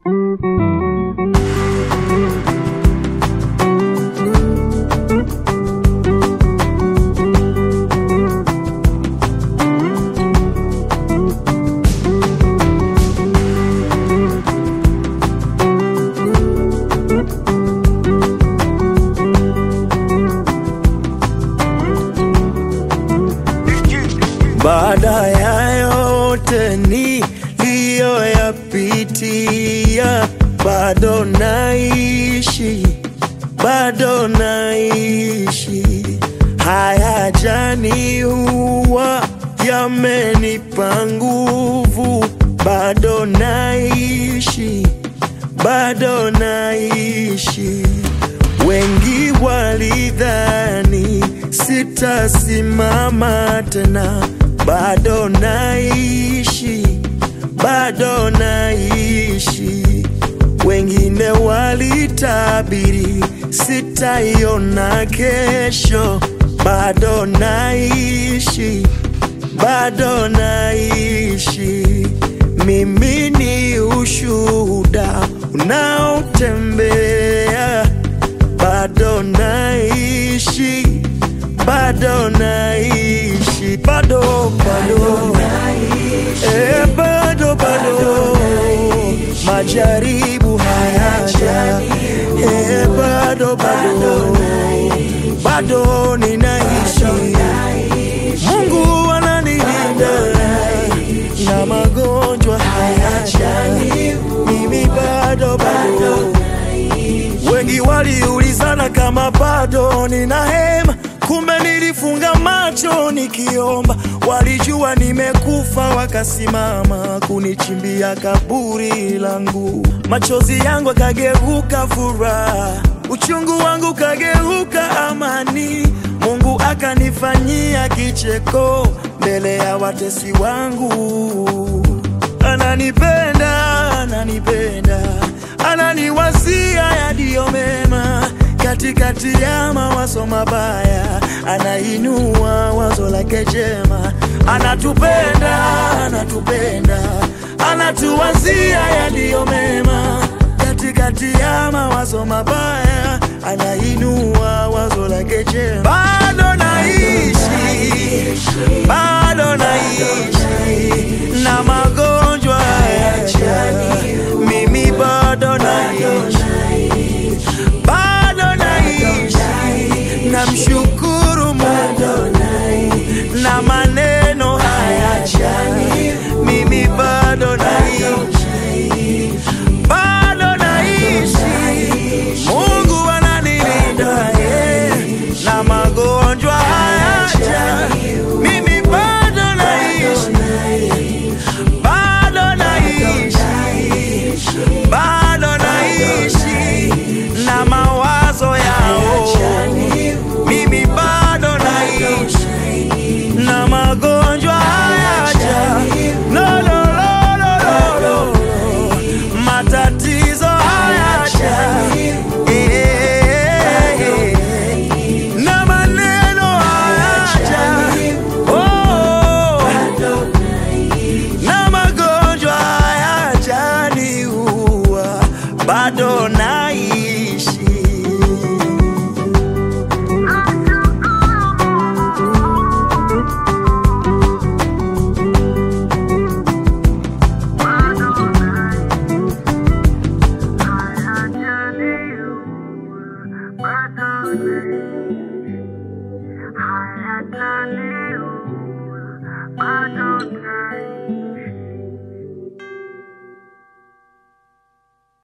Baada ya yote niliyoyapitia, bado naishi, bado naishi. Hayajaniua, yamenipa nguvu, bado naishi, bado naishi. Wengi walidhani sitasimama tena, bado naishi, bado naishi. Wengine walitabiri sitaiona kesho, bado naishi, bado naishi. Mimi ni ushuhuda unaotembea, bado naishi, bado naishi, bado bado majaribu hayaja, bado ninaishi. Mungu ananilinda na magonjwa hayaja, mimi bado. Wengi waliulizana kama bado nina hema, kumbe nilifunga macho nikiomba. Walijua nimekufa, wakasimama kunichimbia kaburi langu. Machozi yangu kageuka furaha, uchungu wangu kageuka amani. Mungu akanifanyia kicheko mbele ya watesi wangu. Ananipenda, ananipenda, ananiwazia yaliyo mema. Katikati ya mawazo mabaya, anainua wazo lake jema. Anatupenda, anatupenda, anatuwazia yaliyo mema. Katikati ya mawazo mabaya, anainua wazo lake jema. Bado naishi, bado naishi, na magonjwa hayaja, mimi bado naishi, bado naishi. Namshukuru Mungu na maneno hayaja, mimi bado naishi, bado naishi. Mungu ananilinda na magonjwa hayaja, mimi bado naishi, bado naishi, bado naishi. Na mawazo yao, mimi bado naishi, na magonjwa hayaja, no, no, no, no, no, no. Matatizo hayaja, na maneno hayaja, oh, na magonjwa hayaja niua, bado naishi. I don't know.